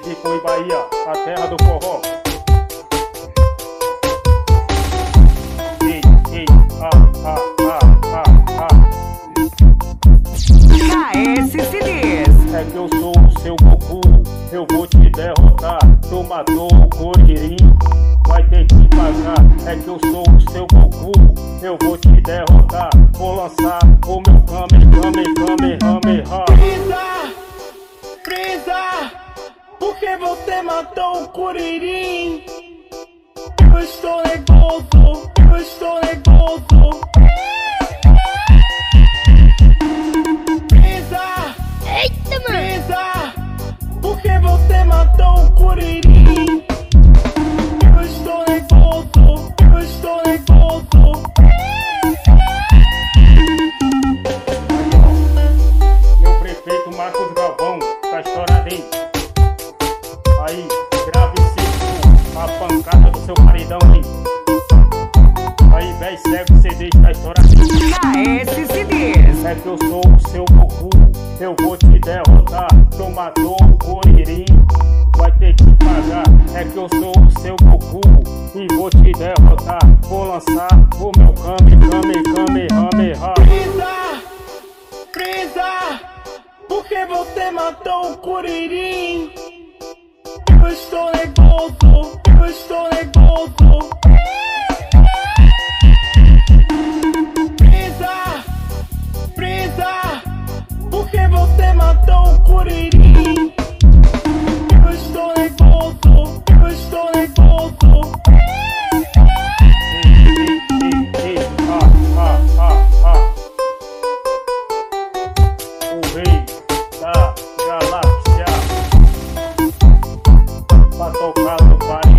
Chico e Bahia, a terra do forró. Ei, ei, KS CDs. É que eu sou o seu Goku, eu vou te derrotar. Tu matou o Kuririn, vai ter que pagar. É que eu sou o seu Goku, eu vou te derrotar. Vou lançar o meu Kamehameha. Freeza, porque você matou o Kuririn? Eu estou nervoso, eu estou nervoso. Eita, mano! Freeza, porque você matou o Kuririn? Eu estou nervoso, eu estou nervoso. Meu prefeito Marcos Galvão tá estouradinho. Aí, grave esse a pancada do seu maridão, hein? Aí, véi cego, CD está estouradinho. KS CDs. É que eu sou o seu Goku, eu vou te derrotar. Tu matou o Kuririn, vai ter que pagar. É que eu sou o seu Goku e vou te derrotar. Vou lançar o meu Kamehameha. Freeza, porque você matou o Kuririn? Eu estou nervoso, eu estou nervoso. Freeza, porque você matou o Kuririn? Eu estou nervoso, eu estou nervoso. O rei da galáxia, pra tocar no pai.